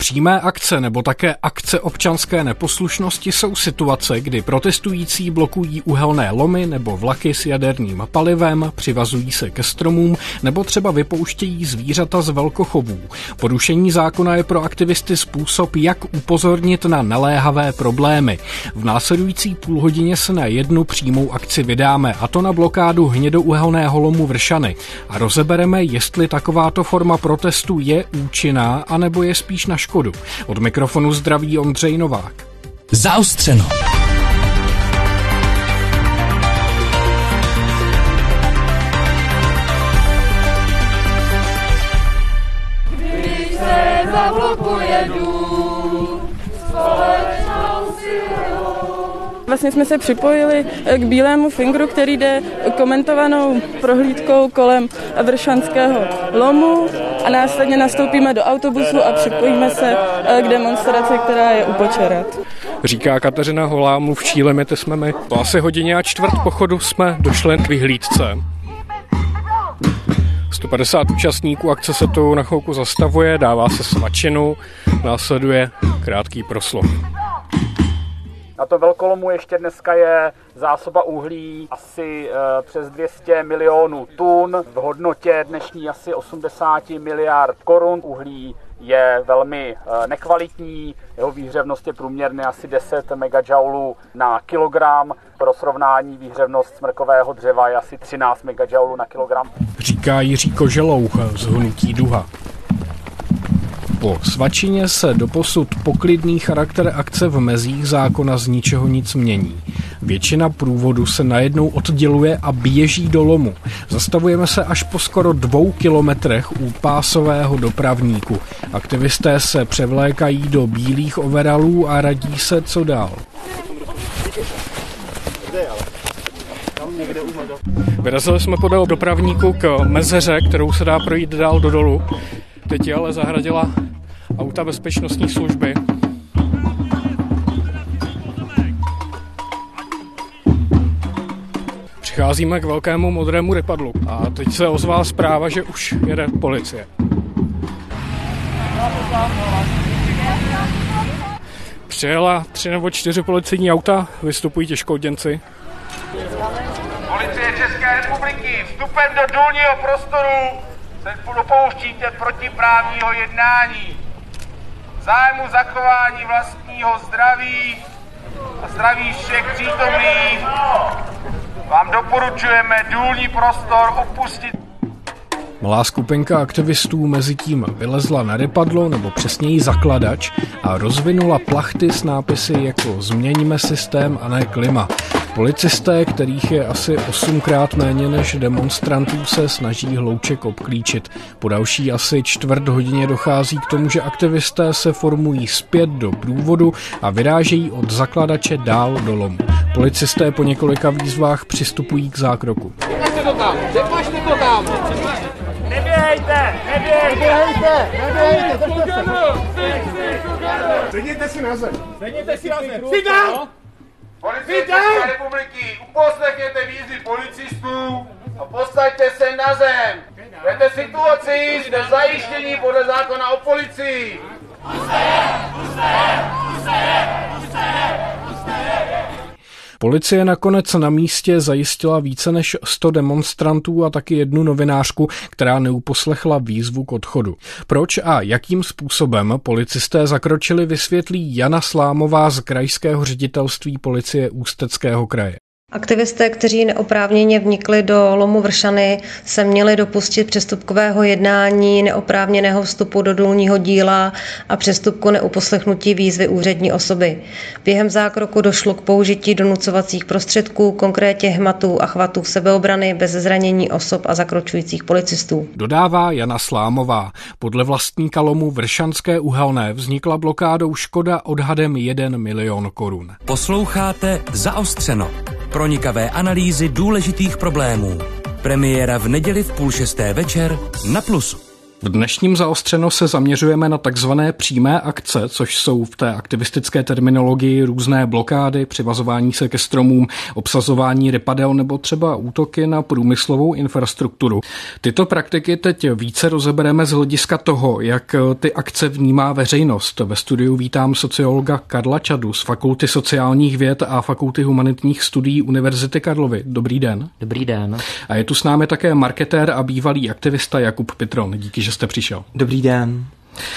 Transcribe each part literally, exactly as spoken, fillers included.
Přímé akce nebo také akce občanské neposlušnosti jsou situace, kdy protestující blokují uhelné lomy nebo vlaky s jaderným palivem, přivazují se ke stromům nebo třeba vypouštějí zvířata z velkochovů. Porušení zákona je pro aktivisty způsob, jak upozornit na naléhavé problémy. V následující půlhodině se na jednu přímou akci vydáme, a to na blokádu hnědouhelného lomu Vršany. A rozebereme, jestli takováto forma protestu je účinná, anebo je spíš na škodu. Od mikrofonu zdraví Ondřej Novák. Zaostřeno. Když se zablokuje dům, společnou silou. Vlastně jsme se připojili k Bílému fingru, který jde komentovanou prohlídkou kolem Vršanského lomu a následně nastoupíme do autobusu a připojíme se k demonstraci, která je u Počerat. Říká Kateřina Holá, mluvčí Limity jsme my. Po asi hodině a čtvrt pochodu jsme došli k vyhlídce. sto padesát účastníků akce se tu na chvilku zastavuje, dává se svačinu, následuje krátký proslov. Na tom velkolomu ještě dneska je zásoba uhlí asi e, přes dvě stě milionů tun, v hodnotě dnešní asi osmdesát miliard korun. Uhlí je velmi e, nekvalitní, jeho výhřevnost je průměrně asi deset megajoulů na kilogram. Pro srovnání výhřevnost smrkového dřeva je asi třináct megajoulů na kilogram. Říká Jiří Koželouch z hnutí Duha. Po svačině se doposud poklidný charakter akce v mezích zákona z ničeho nic mění. Většina průvodu se najednou odděluje a běží do lomu. Zastavujeme se až po skoro dvou kilometrech u pásového dopravníku. Aktivisté se převlékají do bílých overalů a radí se, co dál. Vyrazili jsme podél dopravníku k mezeře, kterou se dá projít dál do dolu. Teď je ale zahradila auta bezpečnostní služby. Přicházíme k velkému modrému rypadlu a teď se ozvala zpráva, že už jede policie. Přijela tři nebo čtyři policijní auta, vystupují těžkooděnci. Policie České republiky, vstupem do důlního prostoru se dopouštíte protiprávního jednání. V zájmu zachování vlastního zdraví a zdraví všech přítomných vám doporučujeme důlní prostor opustit. Malá skupinka aktivistů mezitím vylezla na rypadlo, nebo přesněji zakladač, a rozvinula plachty s nápisy jako "Změníme systém a ne klima". Policisté, kterých je asi osmkrát méně než demonstrantů, se snaží hlouček obklíčit. Po další asi čtvrt hodině dochází k tomu, že aktivisté se formují zpět do průvodu a vyrážejí od zakladače dál do lomu. Policisté po několika výzvách přistupují k zákroku. Přepašte to tam, přepašte to tam! Neběhejte, neběhejte, neběhejte, držte se! Sedněte si na zem. Sedněte si na zem. Sit down! Policie České republiky, uposlechněte výzvy policistů a postaňte se na zem. Vete situaci zde zajištění podle zákona o policii. Policie nakonec na místě zajistila více než sto demonstrantů a taky jednu novinářku, která neuposlechla výzvu k odchodu. Proč a jakým způsobem policisté zakročili, vysvětlí Jana Slámová z Krajského ředitelství policie Ústeckého kraje. Aktivisté, kteří neoprávněně vnikli do lomu Vršany, se měli dopustit přestupkového jednání, neoprávněného vstupu do důlního díla a přestupku neuposlechnutí výzvy úřední osoby. Během zákroku došlo k použití donucovacích prostředků, konkrétně hmatů a chvatů sebeobrany bez zranění osob a zakročujících policistů. Dodává Jana Slámová. Podle vlastníka lomu Vršanské uhelné vznikla blokádou škoda odhadem jeden milion korun. Posloucháte Zaostřeno. Pronikavé analýzy důležitých problémů. Premiéra v neděli v půl šesté večer na Plusu. V dnešním Zaostřeno se zaměřujeme na takzvané přímé akce, což jsou v té aktivistické terminologii různé blokády, přivazování se ke stromům, obsazování rypadel nebo třeba útoky na průmyslovou infrastrukturu. Tyto praktiky teď více rozebereme z hlediska toho, jak ty akce vnímá veřejnost. Ve studiu vítám sociologa Karla Čadu z Fakulty sociálních věd a Fakulty humanitních studií Univerzity Karlovy. Dobrý den. Dobrý den. A je tu s námi také marketér a bývalý aktivista Jakub Pitron. Díky, že jste přišel. Dobrý den.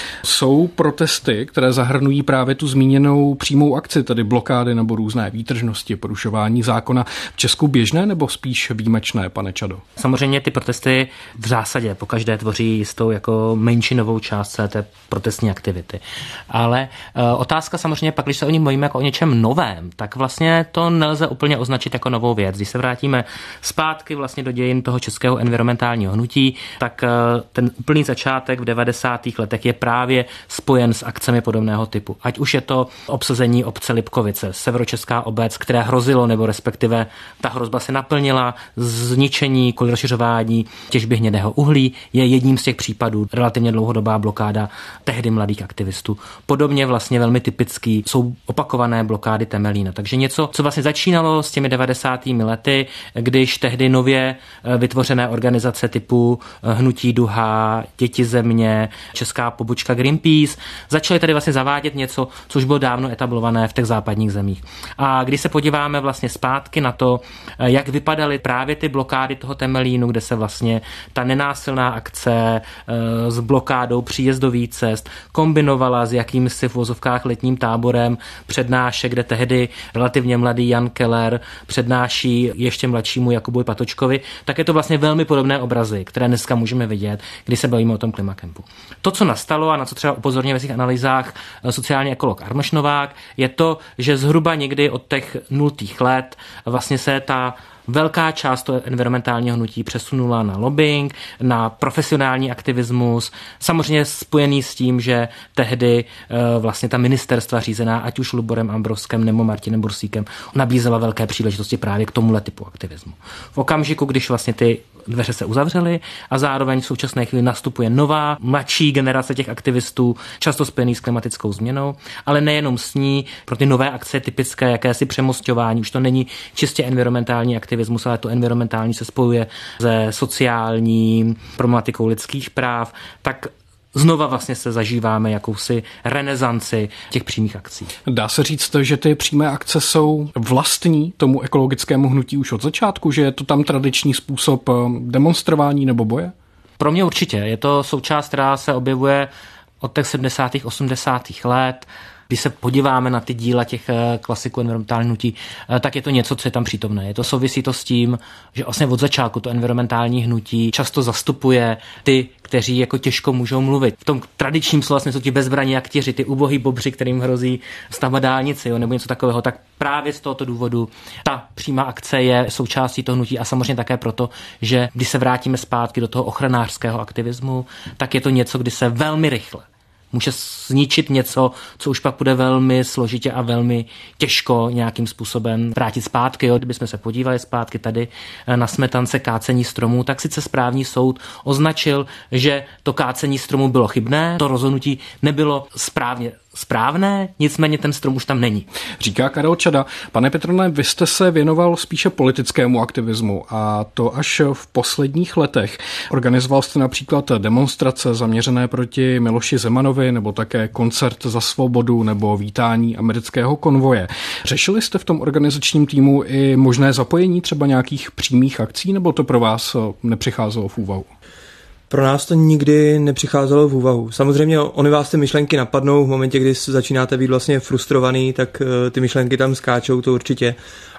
Jsou protesty, které zahrnují právě tu zmíněnou přímou akci, tedy blokády nebo různé výtržnosti, porušování zákona v Česku běžné nebo spíš výjimečné, pane Čado? Samozřejmě ty protesty v zásadě pokaždé tvoří jistou jako menšinovou část celé té protestní aktivity. Ale e, otázka samozřejmě pak, když se o nich mluvíme jako o něčem novém, tak vlastně to nelze úplně označit jako novou věc. Když se vrátíme zpátky vlastně do dějin toho českého environmentálního hnutí, tak e, ten úplný začátek v devadesátých letech je právě spojen s akcemi podobného typu. Ať už je to obsazení obce Lipkovice, severočeská obec, které hrozilo, nebo respektive ta hrozba se naplnila, zničení, kvůli rozšiřování těžby hnědého uhlí je jedním z těch případů, relativně dlouhodobá blokáda tehdy mladých aktivistů. Podobně vlastně velmi typický jsou opakované blokády Temelína. Takže něco, co vlastně začínalo s těmi devadesátými lety, když tehdy nově vytvořené organizace typu Hnutí Duha, Děti země, Česká pobočka Greenpeace, začaly tady vlastně zavádět něco, co už bylo dávno etablované v těch západních zemích. A když se podíváme vlastně zpátky na to, jak vypadaly právě ty blokády toho Temelínu, kde se vlastně ta nenásilná akce s blokádou příjezdových cest kombinovala s jakýmsi v vozovkách letním táborem přednášek, kde tehdy relativně mladý Jan Keller přednáší ještě mladšímu Jakubu Patočkovi, tak je to vlastně velmi podobné obrazy, které dneska můžeme vidět, když se bavíme o tom klimakempu. To, co nastalo a na co třeba upozorňuje ve svých analýzách sociální ekolog Arnoš Novák, je to, že zhruba někdy od těch nultých let vlastně se ta velká část toho environmentálního hnutí přesunula na lobbying, na profesionální aktivismus, samozřejmě spojený s tím, že tehdy vlastně ta ministerstva řízená, ať už Luborem Ambroskem nebo Martinem Bursíkem, nabízela velké příležitosti právě k tomuhle typu aktivismu. V okamžiku, když vlastně ty dveře se uzavřely a zároveň v současné chvíli nastupuje nová, mladší generace těch aktivistů, často spojený s klimatickou změnou, ale nejenom s ní, pro ty nové akce typické jakési přemosťování, už to není čistě environmentální aktivismus, ale to environmentální se spojuje se sociální problematikou lidských práv, tak znova vlastně se zažíváme jakousi renesanci těch přímých akcí. Dá se říct, že ty přímé akce jsou vlastní tomu ekologickému hnutí už od začátku, že je to tam tradiční způsob demonstrování nebo boje? Pro mě určitě. Je to součást, která se objevuje od těch sedmdesátých osmdesátých let. Když se podíváme na ty díla těch klasiků environmentální hnutí, tak je to něco, co je tam přítomné. Je to souvisí to s tím, že vlastně od začátku to environmentální hnutí často zastupuje ty, kteří jako těžko můžou mluvit. V tom tradičním slova jsou ti bezbraní aktěři, ty ubohý bobři, kterým hrozí stavba dálnici, jo, nebo něco takového. Tak právě z tohoto důvodu ta přímá akce je součástí toho hnutí a samozřejmě také proto, že když se vrátíme zpátky do toho ochranářského aktivismu, tak je to něco, kdy se velmi rychle může zničit něco, co už pak bude velmi složitě a velmi těžko nějakým způsobem vrátit zpátky. Jo. Kdybychom se podívali zpátky tady na Smetance kácení stromů, tak sice správní soud označil, že to kácení stromů bylo chybné, to rozhodnutí nebylo správně správné, nicméně ten strom už tam není. Říká Karel Čada. Pane Pitrone, vy jste se věnoval spíše politickému aktivismu a to až v posledních letech. Organizoval jste například demonstrace zaměřené proti Miloši Zemanovi nebo také koncert za svobodu nebo vítání amerického konvoje. Řešili jste v tom organizačním týmu i možné zapojení třeba nějakých přímých akcí nebo to pro vás nepřicházelo v úvahu? Pro nás to nikdy nepřicházelo v úvahu. Samozřejmě ony vás ty myšlenky napadnou v momentě, kdy začínáte být vlastně frustrovaný, tak ty myšlenky tam skáčou, to určitě.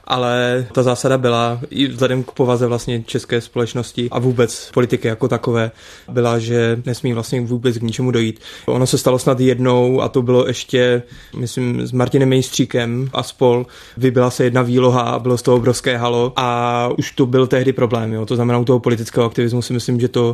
Ale ta zásada byla, i vzhledem k povaze vlastně české společnosti a vůbec politiky jako takové, byla, že nesmí vlastně vůbec k ničemu dojít. Ono se stalo snad jednou a to bylo ještě, myslím, s Martinem Mejstříkem a spol. Vybila se jedna výloha a bylo z toho obrovské halo a už to byl tehdy problém. Jo. To znamená, u toho politického aktivismu si myslím, že to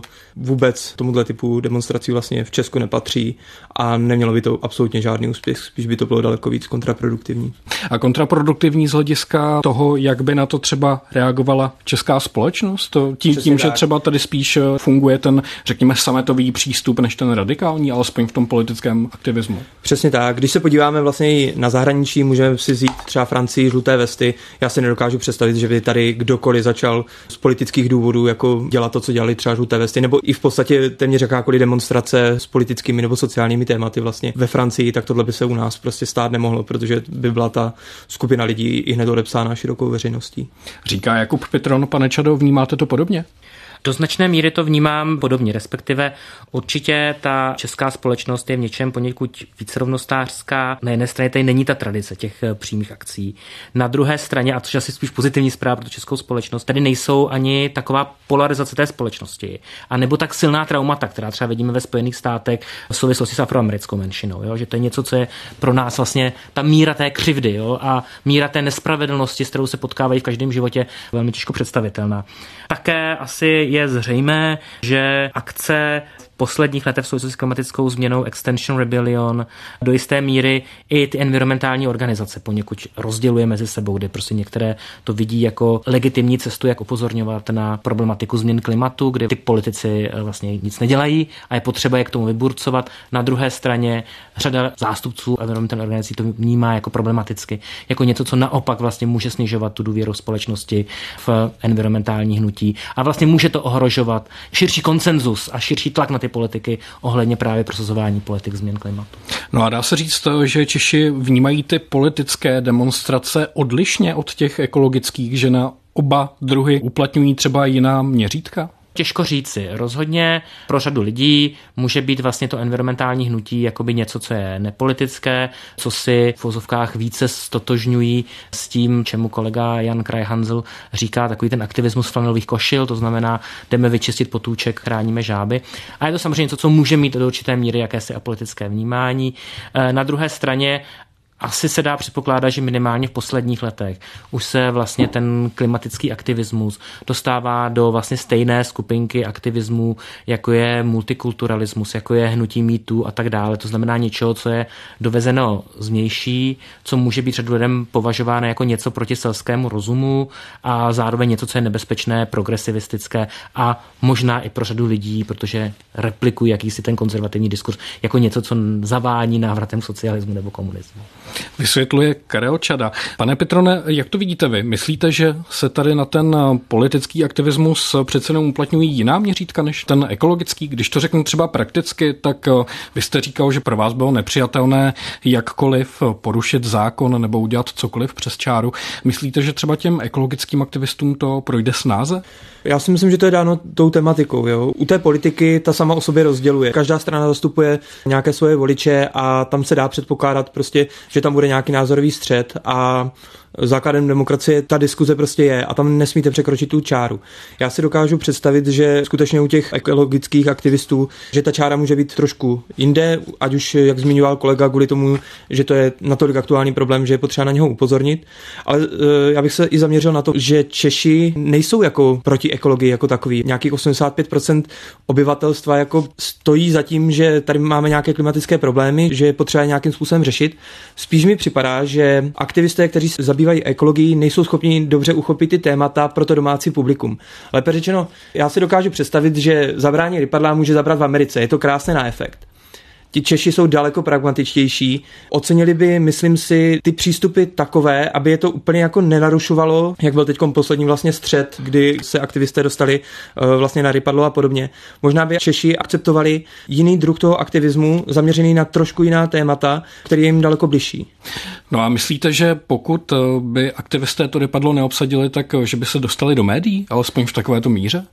vůbec tomuhle typu demonstrací vlastně v Česku nepatří a nemělo by to absolutně žádný úspěch, spíš by to bylo daleko víc kontraproduktivní. A kontraproduktivní z hlediska toho, jak by na to třeba reagovala česká společnost? To tím, tím že třeba tady spíš funguje ten, řekněme, sametový přístup než ten radikální, alespoň v tom politickém aktivismu. Přesně tak. Když se podíváme vlastně na zahraničí, můžeme si vzít třeba Francii žluté vesty. Já si nedokážu představit, že by tady kdokoliv začal z politických důvodů jako dělat to, co dělali třeba žluté vesty, nebo i v podstatě téměř jakákoliv demonstrace s politickými nebo sociálními tématy vlastně ve Francii, tak tohle by se u nás prostě stát nemohlo, protože by byla ta skupina lidí i hned odepsána širokou veřejností. Říká Jakub Pitron. Pane Čado, vnímáte to podobně? Do značné míry to vnímám podobně, respektive určitě ta česká společnost je v něčem poněkud víc rovnostářská. Na jedné straně tady není ta tradice těch přímých akcí. Na druhé straně, a což je asi spíš pozitivní zpráva pro českou společnost, tady nejsou ani taková polarizace té společnosti, a nebo tak silná traumata, která třeba vidíme ve Spojených státech v souvislosti s afroamerickou menšinou, jo? Že to je něco, co je pro nás vlastně ta míra té křivdy, jo? A míra té nespravedlnosti, s kterou se potkávají v každém životě, velmi těžko představitelná. Také asi je zřejmé, že akce v posledních letech v souvislosti s klimatickou změnou Extinction Rebellion do jisté míry i ty environmentální organizace poněkud rozděluje mezi sebou, kde prostě některé to vidí jako legitimní cestu, jak upozorňovat na problematiku změn klimatu, kde ty politici vlastně nic nedělají a je potřeba je k tomu vyburcovat. Na druhé straně řada zástupců environmentální organizací to vnímá jako problematicky, jako něco, co naopak vlastně může snižovat tu důvěru společnosti v environmentální hnutí a vlastně může to ohrožovat širší konsenzus a širší tlak na ty politiky ohledně právě prosazování politik změn klimatu. No a dá se říct, že Češi vnímají ty politické demonstrace odlišně od těch ekologických, že na oba druhy uplatňují třeba jiná měřítka? Těžko říci. Rozhodně pro řadu lidí může být vlastně to environmentální hnutí jakoby něco, co je nepolitické, co si v vozovkách více stotožňují s tím, čemu kolega Jan Krajhanzl říká, takový ten aktivismus flanelových košil, to znamená, jdeme vyčistit potůček, chráníme žáby. A je to samozřejmě něco, co může mít do určité míry jakési apolitické vnímání. Na druhé straně asi se dá předpokládat, že minimálně v posledních letech už se vlastně ten klimatický aktivismus dostává do vlastně stejné skupinky aktivismů, jako je multikulturalismus, jako je hnutí mýtů a tak dále. To znamená něčeho, co je dovezeno zvnější, co může být řadu lidem považováno jako něco proti selskému rozumu a zároveň něco, co je nebezpečné, progresivistické a možná i pro řadu lidí, protože replikují jakýsi ten konzervativní diskurs, jako něco, co zavání návratem socialismu nebo komunismu. Vysvětluje Karel Čada. Pane Pitrone, jak to vidíte vy? Myslíte, že se tady na ten politický aktivismus přece jenom uplatňují jiná měřítka než ten ekologický? Když to řeknu třeba prakticky, tak vy jste říkal, že pro vás bylo nepřijatelné jakkoliv porušit zákon nebo udělat cokoliv přes čáru. Myslíte, že třeba těm ekologickým aktivistům to projde snáze? Já si myslím, že to je dáno tou tematikou. Jo. U té politiky ta sama o sobě rozděluje. Každá strana zastupuje nějaké svoje voliče a tam se dá předpokládat prostě, že tam bude nějaký názorový střet a základem demokracie ta diskuze prostě je a tam nesmíte překročit tu čáru. Já si dokážu představit, že skutečně u těch ekologických aktivistů, že ta čára může být trošku jinde, ať už, jak zmiňoval kolega, kvůli tomu, že to je natolik aktuální problém, že je potřeba na něho upozornit. Ale já bych se i zaměřil na to, že Češi nejsou jako proti ekologii jako takový. Nějakých osmdesát pět procent obyvatelstva jako stojí za tím, že tady máme nějaké klimatické problémy, že je potřeba nějakým způsobem řešit. Spíš mi připadá, že aktivisté, kteří se zabývají ekologií, nejsou schopni dobře uchopit ty témata pro to domácí publikum. Lépe řečeno, já si dokážu představit, že zabrání rypadla může zabrat v Americe. Je to krásný na efekt. Ti Češi jsou daleko pragmatičtější. Ocenili by, myslím si, ty přístupy takové, aby je to úplně jako nenarušovalo, jak byl teďkom poslední vlastně střet, kdy se aktivisté dostali uh, vlastně na rypadlo a podobně. Možná by Češi akceptovali jiný druh toho aktivismu, zaměřený na trošku jiná témata, který je jim daleko bližší. No a myslíte, že pokud by aktivisté to rypadlo neobsadili, tak že by se dostali do médií, alespoň v takovéto míře?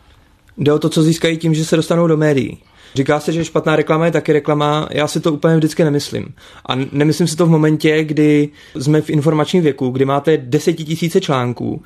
Jde o to, co získají tím, že se dostanou do médií. Říká se, že špatná reklama je taky reklama, já si to úplně vždycky nemyslím. A nemyslím si to v momentě, kdy jsme v informačním věku, kdy máte desetitisíce článků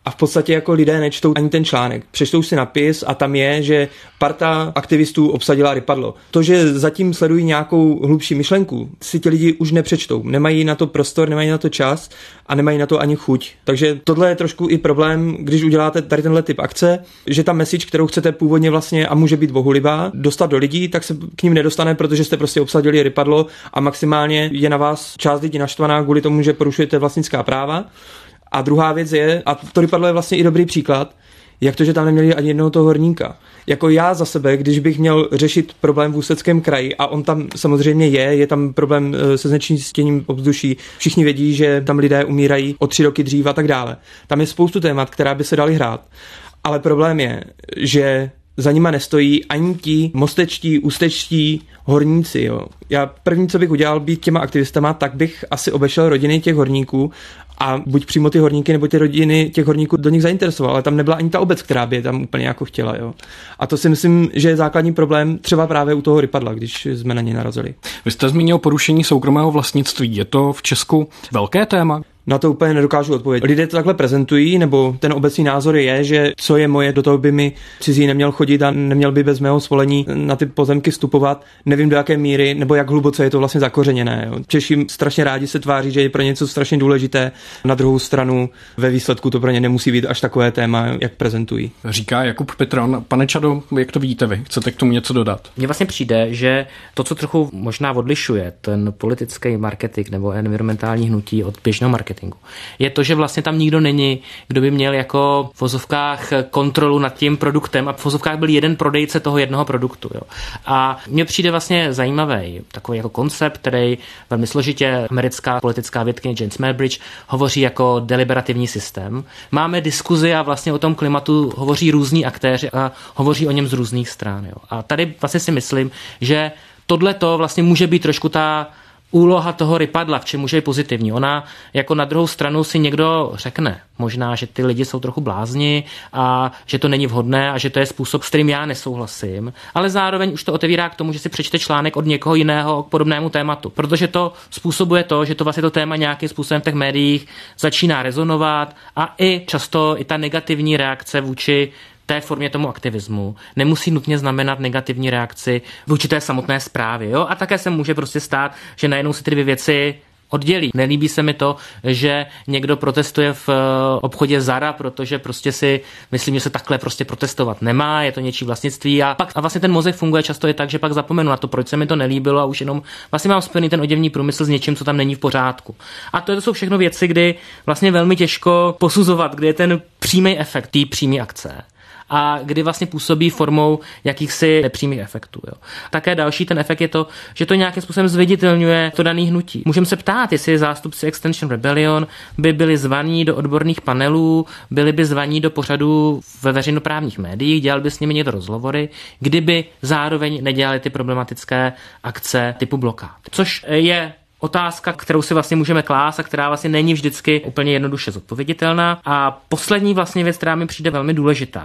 A v podstatě jako lidé nečtou ani ten článek. Přečtou si napis a tam je, že parta aktivistů obsadila Rypadlo. To, že zatím sledují nějakou hlubší myšlenku, si ti lidi už nepřečtou. Nemají na to prostor, nemají na to čas a nemají na to ani chuť. Takže tohle je trošku i problém, když uděláte tady tenhle typ akce, že ta message, kterou chcete původně vlastně a může být bohulibá, dostat do lidí, tak se k ním nedostane, protože jste prostě obsadili Rypadlo a maximálně je na vás část lidí naštvaná kvůli tomu, že porušujete vlastnická práva. A druhá věc je, a to Rypadlo je vlastně i dobrý příklad, jak to, že tam neměli ani jednoho toho horníka. Jako já za sebe, když bych měl řešit problém v Ústeckém kraji, a on tam samozřejmě je, je tam problém se znečištěním ovzduší, všichni vědí, že tam lidé umírají o tři roky dřív a tak dále. Tam je spoustu témat, která by se daly hrát. Ale problém je, že za nima nestojí ani ti mostečtí, ústečtí horníci. Jo. Já první, co bych udělal být těma aktivistama, tak bych asi obešel rodiny těch horníků a buď přímo ty horníky, nebo ty rodiny těch horníků do nich zainteresoval, ale tam nebyla ani ta obec, která by je tam úplně jako chtěla. Jo. A to si myslím, že je základní problém třeba právě u toho Rypadla, když jsme na ně narazili. Vy jste zmínil porušení soukromého vlastnictví. Je to v Česku velké téma? Na to úplně nedokážu odpovědět. Lidé to takhle prezentují, nebo ten obecný názor je, že co je moje, do toho by mi cizí neměl chodit a neměl by bez mého svolení na ty pozemky vstupovat. Nevím do jaké míry, nebo jak hluboce je to vlastně zakořeněné. Jo. Češi strašně rádi se tváří, že je pro něco strašně důležité. Na druhou stranu ve výsledku to pro ně nemusí být až takové téma, jak prezentují. Říká Jakub Pitron. Pane Čado, jak to vidíte vy? Chcete k tomu něco dodat? Mně vlastně přijde, že to, co trochu možná odlišuje ten politický marketing nebo environmentální hnutí od běžného marketingu, je to, že vlastně tam nikdo není, kdo by měl jako v vozovkách kontrolu nad tím produktem a v vozovkách byl jeden prodejce toho jednoho produktu. Jo. A mně přijde vlastně zajímavý takový jako koncept, který velmi složitě americká politická vědkyně Jane Smallbridge hovoří jako deliberativní systém. Máme diskuzi a vlastně o tom klimatu hovoří různí aktéři a hovoří o něm z různých stran. Jo. A tady vlastně si myslím, že tohleto vlastně může být trošku ta úloha toho Rypadla, v čem může být pozitivní. Ona jako na druhou stranu si někdo řekne, možná, že ty lidi jsou trochu blázni a že to není vhodné a že to je způsob, s kterým já nesouhlasím, ale zároveň už to otevírá k tomu, že si přečte článek od někoho jiného k podobnému tématu, protože to způsobuje to, že to vlastně to téma nějakým způsobem v těch médiích začíná rezonovat a i často i ta negativní reakce vůči té formě tomu aktivismu nemusí nutně znamenat negativní reakci vůči té samotné zprávě. Jo? A také se může prostě stát, že najednou si ty dvě věci oddělí. Nelíbí se mi to, že někdo protestuje v obchodě Zara, protože prostě si myslím, že se takhle prostě protestovat nemá, je to něčí vlastnictví a pak a vlastně ten mozek funguje často je tak, že pak zapomenu na to, proč se mi to nelíbilo a už jenom vlastně mám spojený ten oděvní průmysl s něčím, co tam není v pořádku. A to jsou všechno věci, kdy vlastně velmi těžko posuzovat, kdy je ten přímý efekt té přímé akce a kdy vlastně působí formou jakýchsi nepřímých efektů. Jo. Také další ten efekt je to, že to nějakým způsobem zviditelňuje to daný hnutí. Můžeme se ptát, jestli zástupci Extinction Rebellion by byli zvaní do odborných panelů, byli by zvaní do pořadů ve veřejnoprávních médiích, dělali by s nimi někdo rozhovory, kdyby zároveň nedělali ty problematické akce typu blokád. Což je otázka, kterou si vlastně můžeme klást a která vlastně není vždycky úplně jednoduše zodpověditelná. A poslední vlastně věc, která mi přijde velmi důležitá,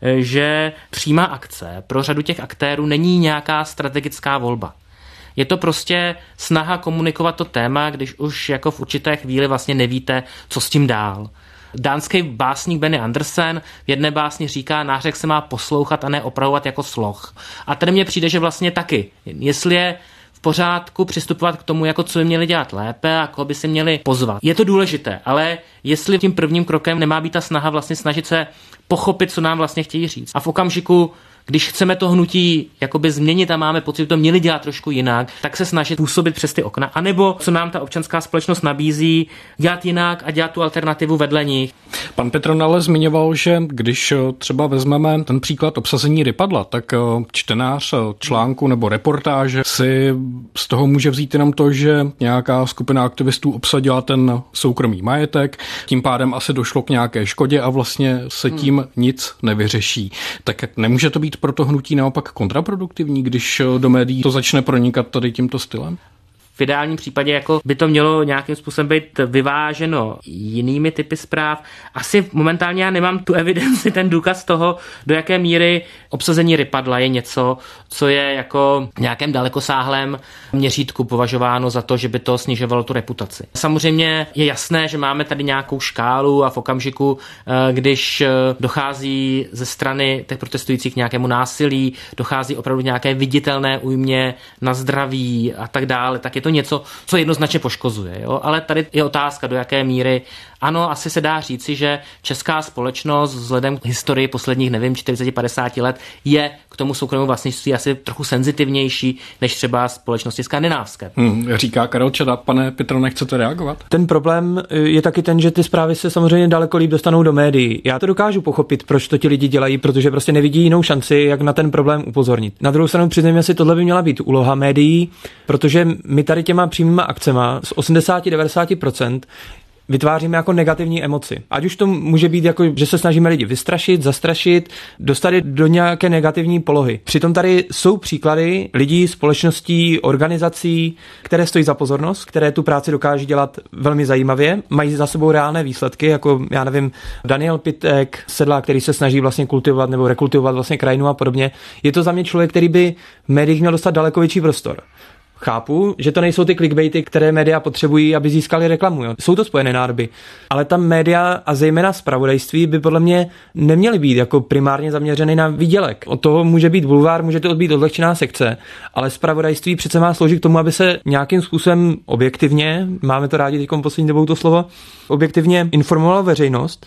že přímá akce pro řadu těch aktérů není nějaká strategická volba. Je to prostě snaha komunikovat to téma, když už jako v určité chvíli vlastně nevíte, co s tím dál. Dánský básník Benny Andersen v jedné básni říká, nářek se má poslouchat a ne opravovat jako sloh. A tady mně přijde, že vlastně taky, jestli je v pořádku přistupovat k tomu, jako co by měli dělat lépe a koho by si měli pozvat. Je to důležité, ale jestli tím prvním krokem nemá být ta snaha vlastně snažit se pochopit, co nám vlastně chtějí říct. A v okamžiku, když chceme to hnutí jakoby změnit a máme pocit, že to měli dělat trošku jinak, tak se snažit působit přes ty okna. A nebo co nám ta občanská společnost nabízí, dělat jinak a dělat tu alternativu vedle nich. Pan Pitron ale zmiňoval, že když třeba vezmeme ten příklad obsazení Rypadla, tak čtenář článku nebo reportáže si z toho může vzít jenom to, že nějaká skupina aktivistů obsadila ten soukromý majetek, tím pádem asi došlo k nějaké škodě a vlastně se tím hmm. nic nevyřeší. Tak nemůže to být pro to hnutí naopak kontraproduktivní, když do médií to začne pronikat tady tímto stylem? v ideálním případě jako by to mělo nějakým způsobem být vyváženo jinými typy zpráv. Asi momentálně já nemám tu evidenci, ten důkaz toho, do jaké míry obsazení Rypadla je něco, co je jako v nějakém dalekosáhlém měřítku považováno za to, že by to snižovalo tu reputaci. Samozřejmě je jasné, že máme tady nějakou škálu a v okamžiku, když dochází ze strany těch protestujících k nějakému násilí, dochází opravdu nějaké viditelné újmě na zdraví a tak dále, tak je to něco, co jednoznačně poškozuje. Jo? Ale tady je otázka, do jaké míry. Ano, asi se dá říci, že česká společnost vzhledem k historii posledních, nevím, čtyřicet padesát let je k tomu soukromému vlastnictví asi trochu senzitivnější než třeba společnosti skandinávské. Hmm, říká Karel Čada. Pane Pitro, nechcete reagovat? Ten problém je taky ten, že ty zprávy se samozřejmě daleko líp dostanou do médií. Já to dokážu pochopit, proč to ti lidi dělají, protože prostě nevidí jinou šanci, jak na ten problém upozornit. Na druhou stranu přiznejme si, tohle by měla být úloha médií, protože my tady těma přímýma akcema z osmdesát až devadesát procent vytváříme jako negativní emoci. Ať už to může být jako, že se snažíme lidi vystrašit, zastrašit, dostat je do nějaké negativní polohy. Přitom tady jsou příklady lidí, společností, organizací, které stojí za pozornost, které tu práci dokáží dělat velmi zajímavě, mají za sebou reálné výsledky, jako já nevím, Daniel Pitek, sedlák, který se snaží vlastně kultivovat nebo rekultivovat vlastně krajinu a podobně. Je to za mě člověk, který by v médiích měl dostat daleko větší prostor. Chápu, že to nejsou ty clickbaity, které média potřebují, aby získali reklamu. Jo. Jsou to spojené nádoby. Ale tam média a zejména zpravodajství by podle mě neměly být jako primárně zaměřeny na výdělek. Od toho může být bulvár, může to být odlehčená sekce, ale zpravodajství přece má sloužit k tomu, aby se nějakým způsobem objektivně, máme to rádi teď poslední dobou to slovo, objektivně informovala veřejnost.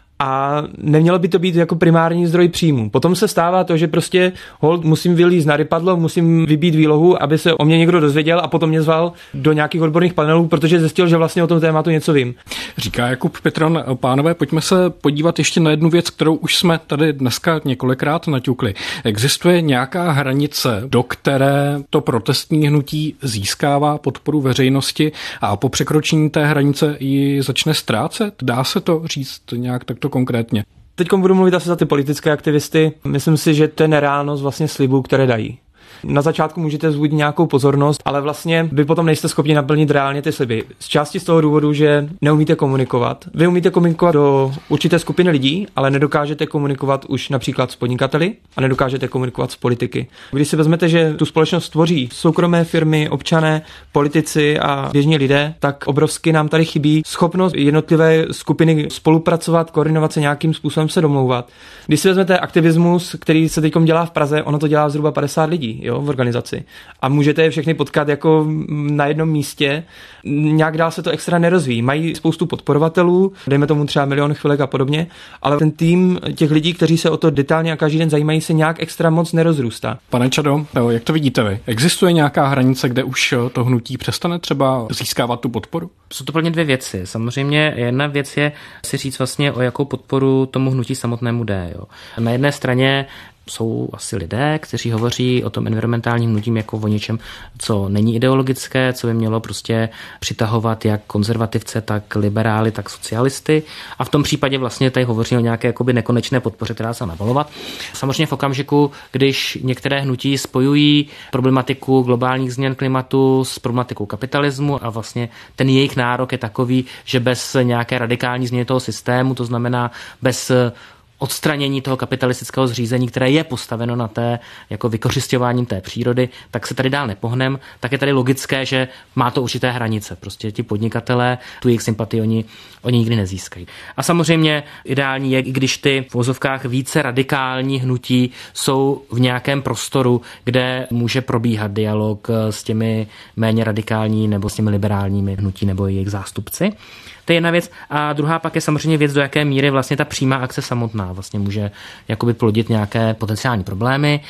A nemělo by to být jako primární zdroj příjmu. Potom se stává to, že prostě hold, musím vylízt na Rypadlo, musím vybít výlohu, aby se o mě někdo dozvěděl a potom mě zval do nějakých odborných panelů, protože zjistil, že vlastně o tom tématu něco vím. Říká Jakub Pitron. Pánové, pojďme se podívat ještě na jednu věc, kterou už jsme tady dneska několikrát naťukli. Existuje nějaká hranice, do které to protestní hnutí získává podporu veřejnosti a po překročení té hranice ji začne ztrácet? Dá se to říct nějak takto konkrétně? Teď budu mluvit asi za ty politické aktivisty. Myslím si, že to je nereálnost vlastně slibů, které dají. Na začátku můžete vzbudit nějakou pozornost, ale vlastně vy potom nejste schopni naplnit reálně ty sliby. Z části z toho důvodu, že neumíte komunikovat. Vy umíte komunikovat do určité skupiny lidí, ale nedokážete komunikovat už například s podnikateli a nedokážete komunikovat s politiky. Když si vezmete, že tu společnost tvoří soukromé firmy, občané, politici a běžní lidé, tak obrovsky nám tady chybí schopnost jednotlivé skupiny spolupracovat, koordinovat se, nějakým způsobem se domlouvat. Když si vezmete aktivismus, který se teď dělá v Praze, ono to dělá zhruba padesát lidí. Jo, v organizaci. A můžete je všechny potkat jako na jednom místě. Nějak dál se to extra nerozvíjí. Mají spoustu podporovatelů, dejme tomu třeba milion chvilek a podobně, ale ten tým těch lidí, kteří se o to detailně a každý den zajímají, se nějak extra moc nerozrůstá. Pane Čado, jak to vidíte vy? Existuje nějaká hranice, kde už to hnutí přestane třeba získávat tu podporu? Jsou to plně dvě věci. Samozřejmě jedna věc je si říct vlastně, o jakou podporu tomu hnutí samotnému jde. Jo. Na jedné straně jsou asi lidé, kteří hovoří o tom environmentálním hnutím jako o něčem, co není ideologické, co by mělo prostě přitahovat jak konzervativce, tak liberály, tak socialisty. A v tom případě vlastně tady hovoří o nějaké jakoby nekonečné podpoře, která se nabalovat. Samozřejmě v okamžiku, když některé hnutí spojují problematiku globálních změn klimatu s problematikou kapitalismu a vlastně ten jejich nárok je takový, že bez nějaké radikální změny toho systému, to znamená bez odstranění toho kapitalistického zřízení, které je postaveno na té jako vykořisťováním té přírody, tak se tady dál nepohnem, tak je tady logické, že má to určité hranice. Prostě ti podnikatelé, tu jejich sympatii oni, oni nikdy nezískají. A samozřejmě ideální je, i když ty v vozovkách více radikální hnutí jsou v nějakém prostoru, kde může probíhat dialog s těmi méně radikální nebo s těmi liberálními hnutí nebo jejich zástupci. To je jedna věc. A druhá pak je samozřejmě věc, do jaké míry vlastně ta přímá akce samotná vlastně může jakoby plodit nějaké potenciální problémy.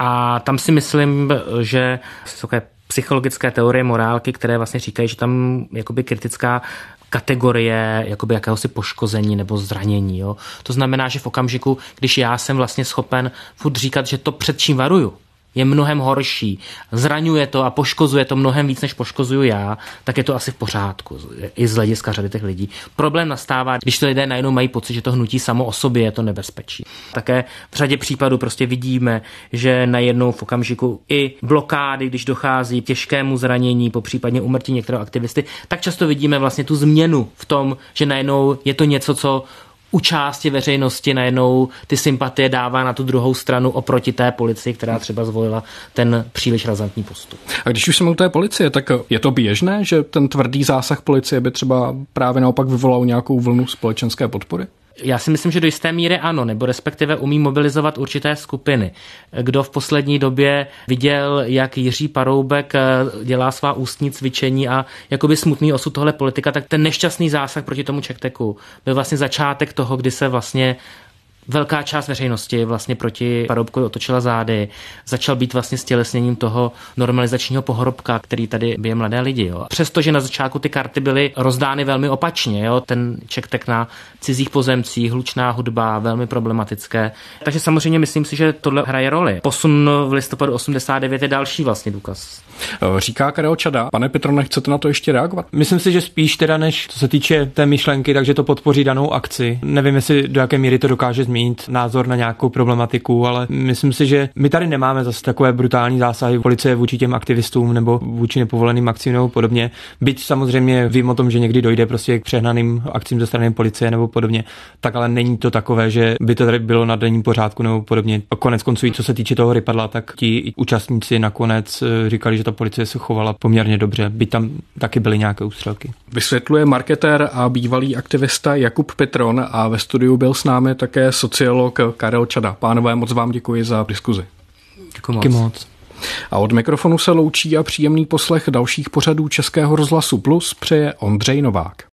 A tam si myslím, že jsou takové psychologické teorie morálky, které vlastně říkají, že tam jakoby kritická kategorie jakoby jakéhosi poškození nebo zranění. Jo. To znamená, že v okamžiku, když já jsem vlastně schopen furt říkat, že to před čím varuju, je mnohem horší, zraňuje to a poškozuje to mnohem víc, než poškozuju já, tak je to asi v pořádku, i z hlediska řady těch lidí. Problém nastává, když ty lidé najednou mají pocit, že to hnutí samo o sobě je to nebezpečí. Také v řadě případů prostě vidíme, že najednou v okamžiku i blokády, když dochází k těžkému zranění, popřípadně úmrtí některého aktivisty, tak často vidíme vlastně tu změnu v tom, že najednou je to něco, co u části veřejnosti najednou ty sympatie dává na tu druhou stranu oproti té policii, která třeba zvolila ten příliš razantní postup. A když už jsme u té policie, tak je to běžné, že ten tvrdý zásah policie by třeba právě naopak vyvolal nějakou vlnu společenské podpory? Já si myslím, že do jisté míry ano, nebo respektive umí mobilizovat určité skupiny. Kdo v poslední době viděl, jak Jiří Paroubek dělá svá ústní cvičení a jakoby smutný osud tohle politika, tak ten nešťastný zásah proti tomu CzechTechu byl vlastně začátek toho, kdy se vlastně velká část veřejnosti vlastně proti Paroubkovi otočila zády. Začal být vlastně stělesněním toho normalizačního pohrobka, který tady bije mladé lidi. Jo. Přestože na začátku ty karty byly rozdány velmi opačně. Jo. Ten CzechTech na cizích pozemcích, hlučná hudba, velmi problematické. Takže samozřejmě myslím si, že tohle hraje roli. Posun v listopadu osmdesát devět je další vlastně důkaz. Říká Karel Čada. Pane Petrone, chcete na to ještě reagovat? Myslím si, že spíš teda než co se týče té myšlenky, takže to podpoří danou akci. Nevím, jestli do jaké míry to dokáže změnit názor na nějakou problematiku, ale myslím si, že my tady nemáme zase takové brutální zásahy policie vůči těm aktivistům nebo vůči nepovoleným akcím nebo podobně. Byť samozřejmě vím o tom, že někdy dojde prostě k přehnaným akcím ze strany policie nebo podobně, tak ale není to takové, že by to tady bylo na denním pořádku nebo podobně. Konec konců, co se týče toho Rypadla, tak ti účastníci nakonec říkali, že ta policie se chovala poměrně dobře, by tam taky byly nějaké ústřelky. Vysvětluje marketér a bývalý aktivista Jakub Petron a ve studiu byl s námi také sociolog Karel Čada. Pánové, moc vám děkuji za diskuzi. Děkuji moc. Děkuji moc. A od mikrofonu se loučí a příjemný poslech dalších pořadů Českého rozhlasu Plus přeje Ondřej Novák.